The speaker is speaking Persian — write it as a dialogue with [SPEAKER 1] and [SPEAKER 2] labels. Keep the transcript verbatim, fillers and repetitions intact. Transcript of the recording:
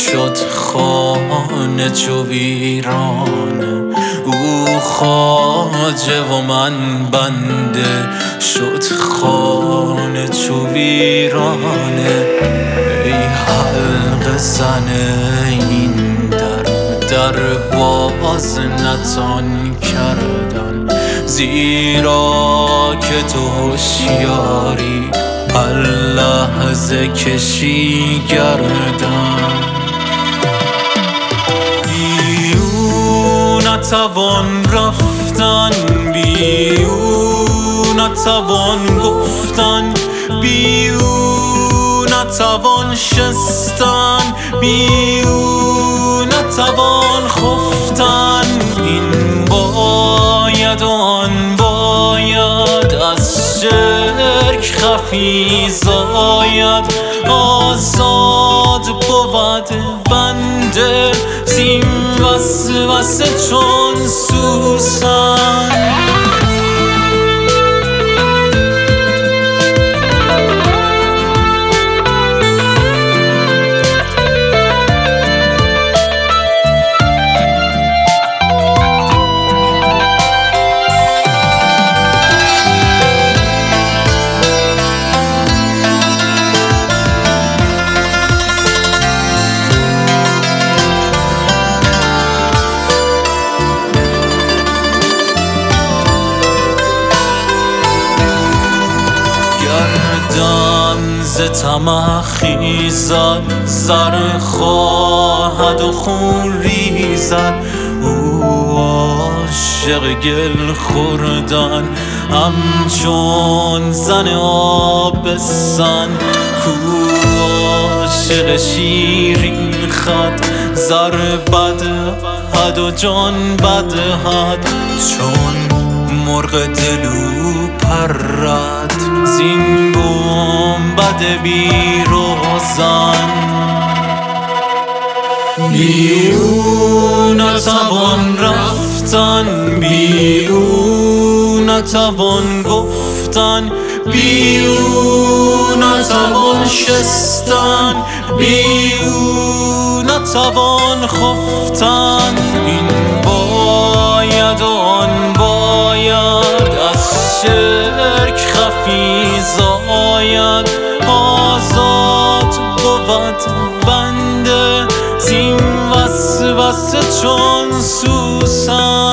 [SPEAKER 1] شد خانه چو ویرانه، او خواجه و من بنده شد خانه چو ویرانه. ای حلقه زن این در در باز نتان کردن، زیرا که تو هوشیاری هر لحظه کشی گردن. بی او نتوان رفتن، بی او نتوان گفتن، بی او نتوان شستن، بی او نتوان خفتن. این باید و آن باید از شرک خفی زاید، آزاد بود بنده زین وسوسه چون سوسن. گردم ز طمع خیزد، زر خواهد و خون ریزد. او عاشق گل خوردن همچون زن آبستن، کو عاشق شیرین خد، زر بدهد و جان بدهد. چون مرغ دلو پرد زین گنبد بی روزن، بی او نتوان رفتن، بی او نتوان گفتن، بی او نتوان شستن، بی او نتوان خفتن. این باید و آن باید از شرک خفی زاید، آزاد بود بنده زین وسوسه چون سوسن.